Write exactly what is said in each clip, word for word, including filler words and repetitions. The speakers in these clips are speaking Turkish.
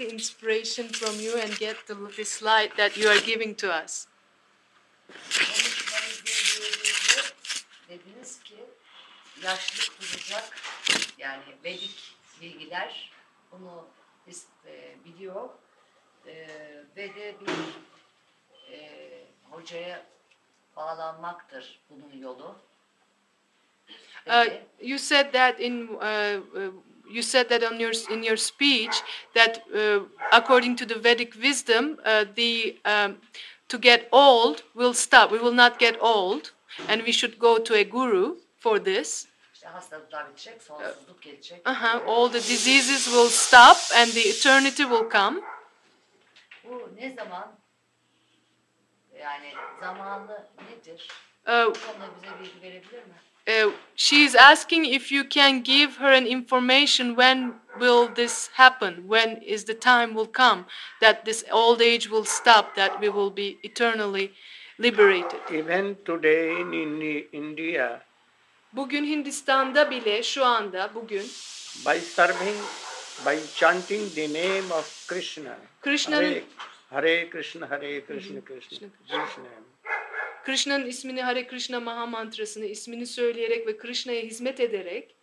take inspiration from you and get the, this light that you are giving to us. Dediniz ki yaşlılık duracak, yani Vedik bilgiler bunu e, biliyor e, ve de bir e, hocaya bağlanmaktır bunun yolu. Uh, you said that in uh, uh, you said that on your in your speech that uh, according to the Vedic wisdom, uh, the um, to get old will stop. We will not get old, and we should go to a guru for this. İşte hastalıklar bitecek, sonsuzluk gelecek. Uh-huh. All the diseases will stop, and the eternity will come. Bu ne zaman? Yani zamanı nedir? Uh, Bu konuda bize bilgi verebilir mi? Uh, she is asking if you can give her an information when will this happen, when is the time will come that this old age will stop, that we will be eternally liberated. Even today in India, bugün Hindistan'da bile şu anda bugün by serving, by chanting the name of Krishna, Krishna'nın Hare, Hare Krishna, Hare Krishna, Krishna, Krishna. Krishna'nın ismini, Hare Krishna Maha mantrasını, ismini söyleyerek ve Krishna'ya hizmet ederek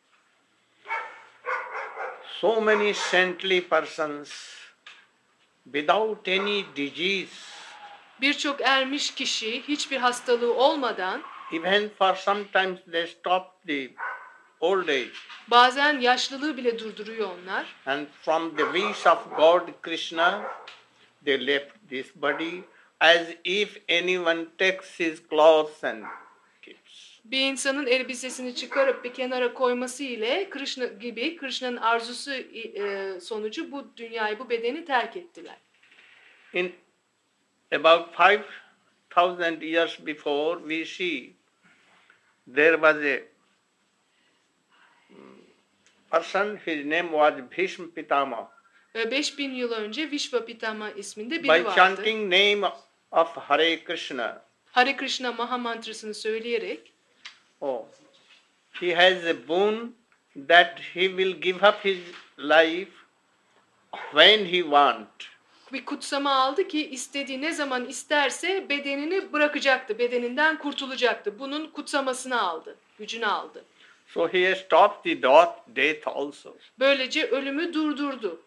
so many saintly persons without any disease, birçok ermiş kişi hiçbir hastalığı olmadan, even for sometimes they stop the old age, bazen yaşlılığı bile durduruyor onlar. and from the wish of God Krishna they left this body as if anyone takes his clothes and keeps. Bir insanın elbisesini çıkarıp bir kenara koyması ile Krishna gibi Krishna'nın arzusu e, sonucu bu dünyayı, bu bedeni terk ettiler. In about five thousand years before, we see there was a person, his name was Bhishma Pitama. beş bin yıl önce Vishvapitama isminde biri By vardı. chanting name of Hare Krishna, Hare Krishna Maha mantrasını söyleyerek, oh, he has a boon that he will give up his life when he want. bir kutsama aldı ki istediği ne zaman isterse bedenini bırakacaktı, bedeninden kurtulacaktı. Bunun kutsamasını aldı, gücünü aldı. So he has stopped the death, death also. Böylece ölümü durdurdu.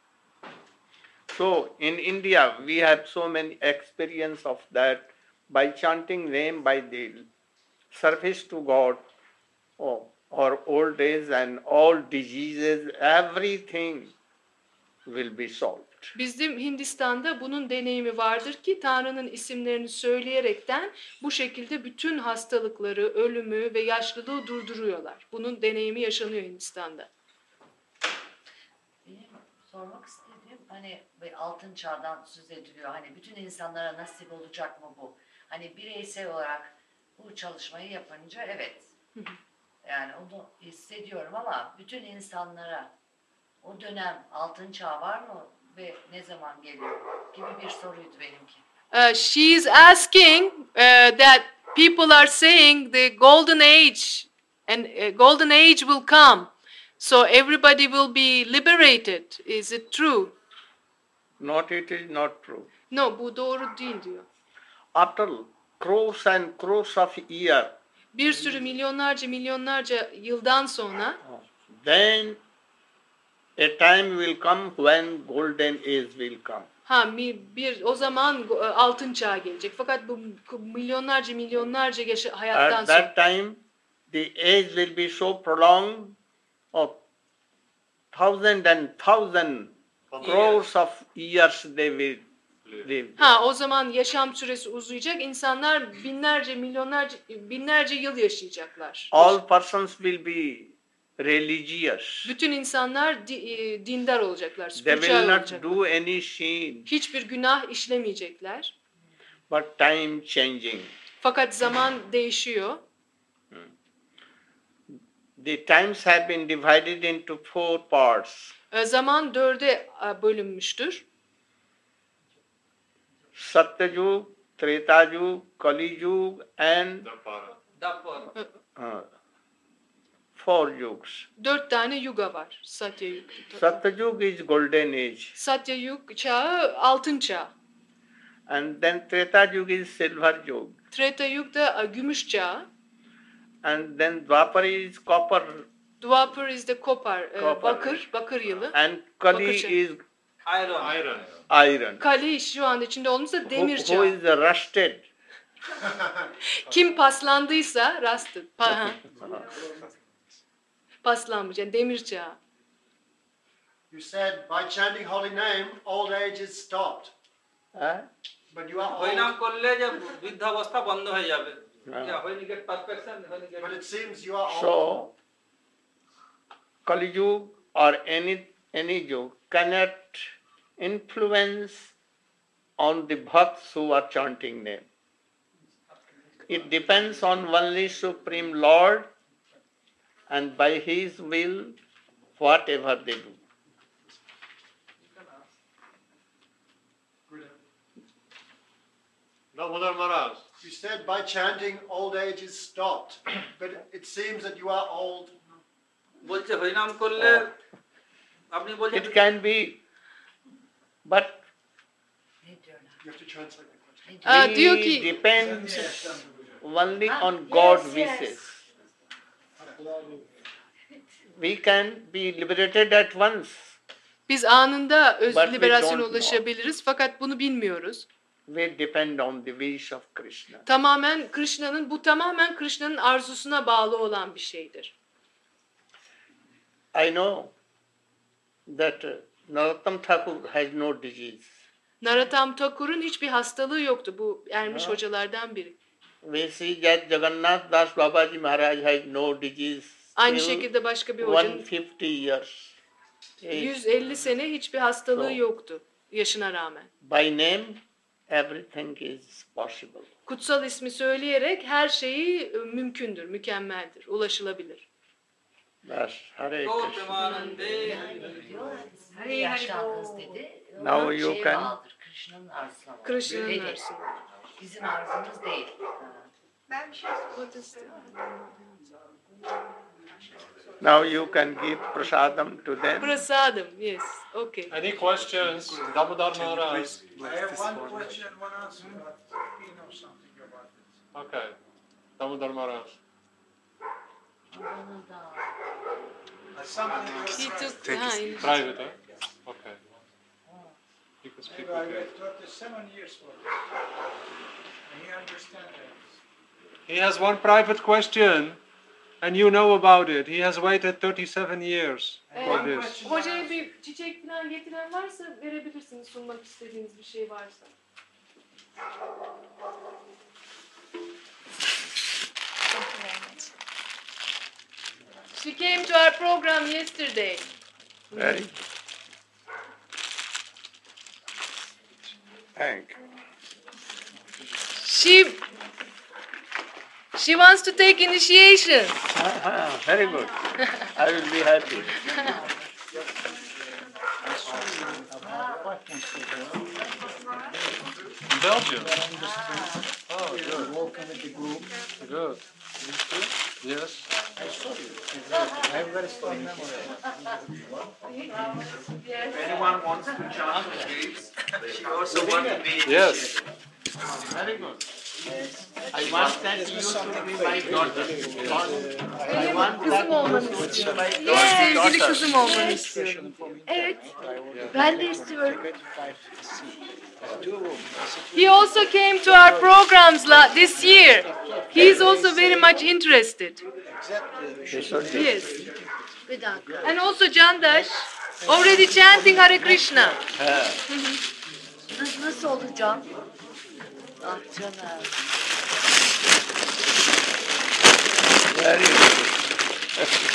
So in India we have so many experience of that by chanting name, by the service to God, oh, our old age and all diseases, everything will be solved. Bizim Hindistan'da bunun deneyimi vardır ki Tanrı'nın isimlerini söyleyerekten bu şekilde bütün hastalıkları, ölümü ve yaşlılığı durduruyorlar. Bunun deneyimi yaşanıyor Hindistan'da. Benim sormak istediğim, hani altın çağdan söz ediliyor. Hani bütün insanlara nasip olacak mı bu? Hani bireysel olarak bu çalışmayı yapınca evet. Yani onu hissediyorum ama bütün insanlara o dönem altın çağ var mı ve ne zaman geliyor gibi bir soruydu benimki. Uh, she's asking uh, that people are saying the golden age and uh, golden age will come. So everybody will be liberated. Is it true? Not, it is not true. No, bu doğru değil diyor. After crores and crores of years, bir sürü milyonlarca milyonlarca yıldan sonra, then a time will come when golden age will come. Ha bir, bir o zaman altın çağ gelecek. Fakat bu milyonlarca milyonlarca yaşa, hayattan At that sonra, time the age will be so prolonged of thousand and thousand crores of years they will live. ha o zaman yaşam süresi uzayacak. İnsanlar binlerce milyonlarca binlerce yıl yaşayacaklar. All persons will be religious. Bütün insanlar di, dindar olacaklar, They will spiritüel not olacaklar. do any sin. Hiçbir günah işlemeyecekler. But time changing. Fakat zaman değişiyor. The times have been divided into four parts. Zaman dörde bölünmüştür. Satyayug, Tretayug, Kaliyug and Dapara. uh, four yugs. Dört tane yuga var. Satya Yuga. Satyayug is golden age, Satya Yuga çağı altın çağı. and then Treta Yuga is silver yug, Treta Yuga da e, gümüş çağı. and then Dwapar is copper, Dwapar is the kopar, e, Copper. bakır, bakır yılı. and Kali Bakır çağı. is Iron. Iron. iron. Kali şu anda içinde olmuşsa Who, demir who çağı. is rusted? Kim paslandıysa rusted. Pa, ha. Paslanmış yani demir çağı. You said by chanting holy name, old age is stopped. Huh? But you are হরিনাম old. করলে যে বৃদ্ধাবস্থা বন্ধ হয়ে যাবে হ্যাঁ। when you get perfection when you get But it seems you are old. So, Kali Yuga or any any yug cannot influence on the bhakts who are chanting name. It depends on only Supreme Lord, and by His will, whatever they do. Damodar Maharaj. You said by chanting old age is stopped. But it seems that you are old. বলছে হরিনাম করলে আপনি বলছেন It can be, but Ne diyorlar? You have to translate the question. Ne diyorlar? Aa, diyor we ki depend only Ah, on yes, God yes. wishes. We can be liberated at once. biz anında öz But we liberasyona don't know. ulaşabiliriz fakat bunu bilmiyoruz. We depend on the wish of Krishna. Tamamen Krishna'nın bu tamamen Krishna'nın arzusuna bağlı olan bir şeydir. I know that uh, Narottam Thakur has no disease. Narottam Thakur'un hiçbir hastalığı yoktu. Bu ermiş Ha. hocalardan biri. We see that Jagannath Das Babaji Maharaj has no disease. Aynı till şekilde başka bir hocanın one hundred fifty years. age. yüz elli sene hiçbir hastalığı So- yoktu yaşına rağmen. By name, everything is possible. Kutsal ismi söyleyerek her şeyi e, mümkündür, mükemmeldir, ulaşılabilir. That's Hare তো Krishna. প্রেমানন্দে Yani diyorlar, her yaşlandınız dedi. Now Ona you şeye can- bağlıdır, Krishna'nın arzusuna bağlıdır. Krishna'nın Dedi. arzusuna. Bizim arzumuz değil. Ben bir şey Now you can give prasadam to them. Prasadam, yes, okay. Any questions? Damodar Maharaj. I have one question, one answer, but he knows something about it. Okay. Damodar Maharaj. Onu da Something He else. took, ha, in- Private, huh? Okay. You can speak I with him. waited thirty-seven years for this. And he understands that. He has one private question, and you know about it. He has waited thirty-seven years for Ee, this. hocaya bir çiçek falan getiren varsa verebilirsiniz, sunmak istediğiniz bir şey varsa. She came to our program yesterday. Very. Thank you. She she wants to take initiation. Ah, very good. I will be happy. Belgium. Oh, good. Good. Yes. anyone wants to chant please she also wants to be Yes. Very good. I want that you to be my daughter. I want that Kızım olmanı you to be istiyorum. my Sevgili daughter. kızım olmanı istiyorum. Evet. Ben de istiyorum. He also came to our programs la- this year. He is also very much interested. Yes. bir dakika. And also Jandash already chanting Hare Krishna. Nasıl, nasıl olacağım? Ah canım. Very good.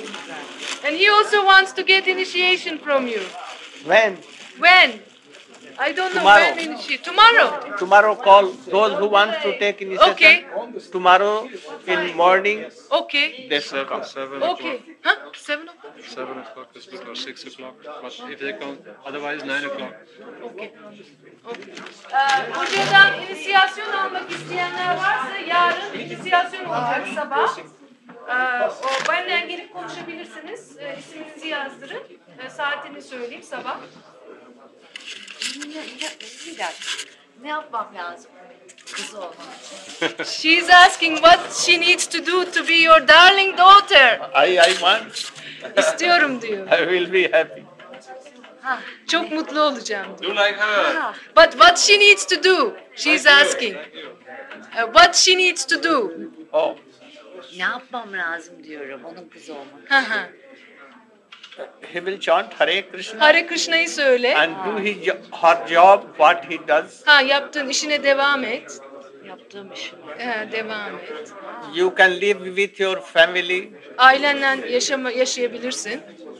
And he also wants to get initiation from you. When? When? I don't know Tomorrow. when is she. Tomorrow. Tomorrow call those who want to take initiation. Okay. Tomorrow in morning Okay. they should come. Seven o'clock. Okay. Huh? Seven o'clock? Seven o'clock is good, or six o'clock. But if they can't, otherwise nine o'clock. Okay. Okay. Ee, hocadan inisiyasyon almak isteyenler varsa yarın inisiyasyon olacak sabah. Ee, o benden gelip konuşabilirsiniz. Ee, isminizi yazdırın. Ee, saatini söyleyeyim sabah. Ne, ne, bir dakika. Ne yapmam lazım? Kız olmak için. She's asking what she needs to do to be your darling daughter. I, I want, İstiyorum diyor. I will be happy. Ha, Çok mutlu olacağım diyor. Do like her. ha. But what she needs to do? She's asking. Uh, what she needs to do? Oh, Ne yapmam lazım diyorum onun kızı olmak. Hı hı. he will chant Hare Krishna Hare Krishna'yı söyle. and do his, jo- her job, what he does. Ha, yaptığın işine devam et. Yaptığım işim. Ha, devam et. You can live with your family, Ailenle yaşama, yaşayabilirsin.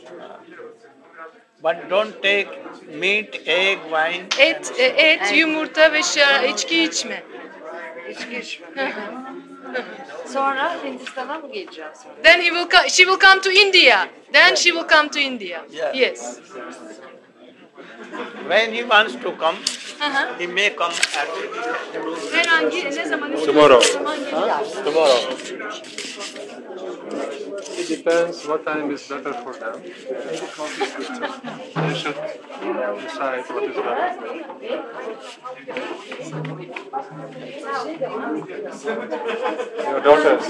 but don't take meat, egg, wine. Et, e, et, yumurta ve şa- içki içme. İçki içmem. Sonra Hindistan'a mı geleceğim sonra? Then he will come, she will come to India. Then she will come to India. Yeah. Yes. When he wants to come, Hı hı. he may come at Herhangi ne zaman istersen Tomorrow. o zaman gelir. tomorrow. It depends what time is better for them. They should decide what is better. Your daughters.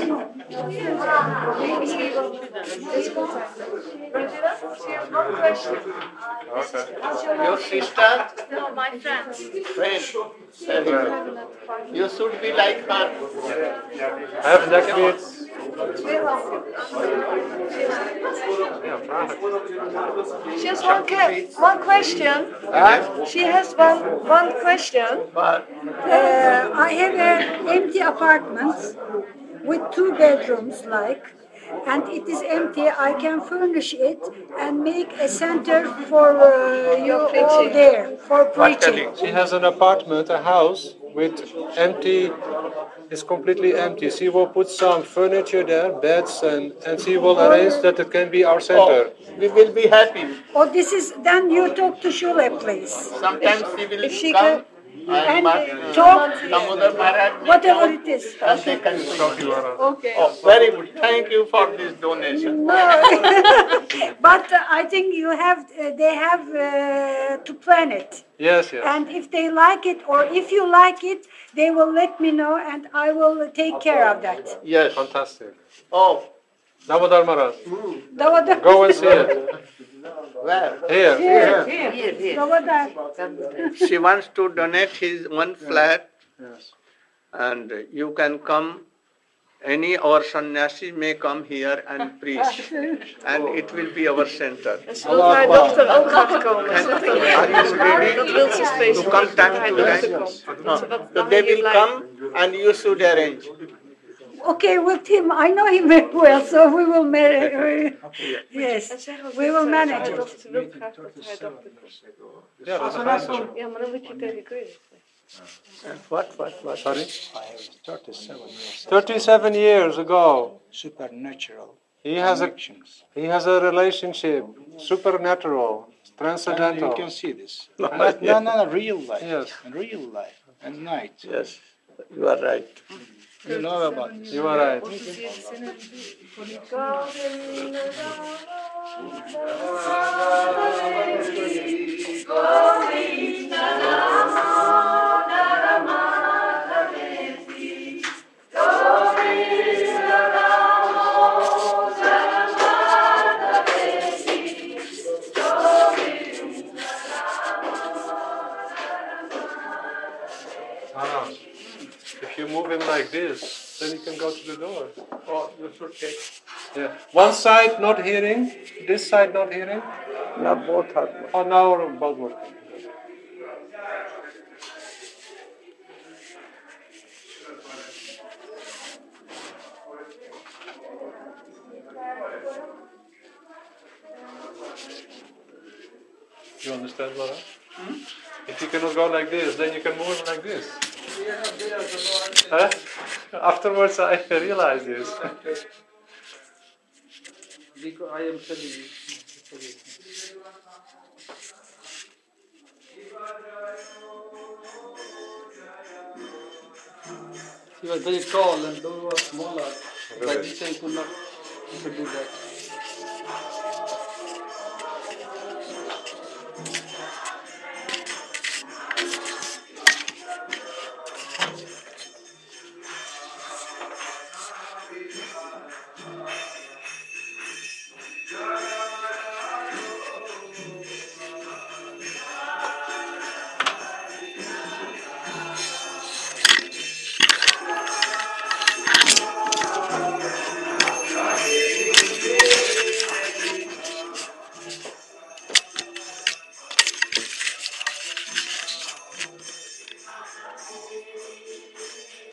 Okay. Your sister, No, my friends. friend, you should be like her. Have next week. Ja, vraag het. She has one, ca- one question. Huh? She has one one question. But Uh, I have an empty apartment with two bedrooms, like, and it is empty. I can furnish it and make a center for uh, you all there for preaching. She has an apartment, a house with empty. It's completely empty. She will put some furniture there, beds, and and she will arrange that it can be our center. oh, we will be happy. Oh, this is then you talk to Shule, please. Sometimes she will If she come can- and and Ma- talk Damodar Maharaj will whatever come it is. and they can speak. Okay. Oh, very good. Thank you for this donation. No, but uh, I think you have. Uh, they have uh, to plan it, Yes, yes. and if they like it, or if you like it, they will let me know, and I will take care of that. Yes. Fantastic. Oh, Damodar Maharaj, Davada. go and see it. where? Here. Here, Here, here. Davada. Ben buradayım. She wants to donate his one flat, Yes. and you can come. Any our sannyasi may come here and preach, and it will be our center. Allah Dokter ook gaat komen. And are you ready Dat wil ze to specifiek. come time Hij to wil time? ze komen. No. Zodat So dan they hij will blij- come, and you should arrange. Okay, with him, I know him very well, so we will manage. Yes, En zeg ook we will dat, eh, manage hij it. dat ze wil graag dat hij dat doet. Ja, dat is een message. Ja, maar dan moet je tegen Chris. What, what, what? Sorry? thirty-seven years thirty-seven years ago, supernatural he has a connections. he has a relationship, supernatural, And you transcendental. can see this. No, no, no, real life. Yes. Real life. At night. Yes, you are right. You know about this. You are right. Ah, if you move him like this, then he can go to the door. Oh, you should take. Yeah. One side not hearing, this side not hearing. Yeah, both are good. Oh, now both working. You understand, Laura? If you cannot go like this, then you can move like this. Huh? Afterwards, I realized this. Because I am telling you. He was very tall and those were smaller. By Really? this I could not, could do that.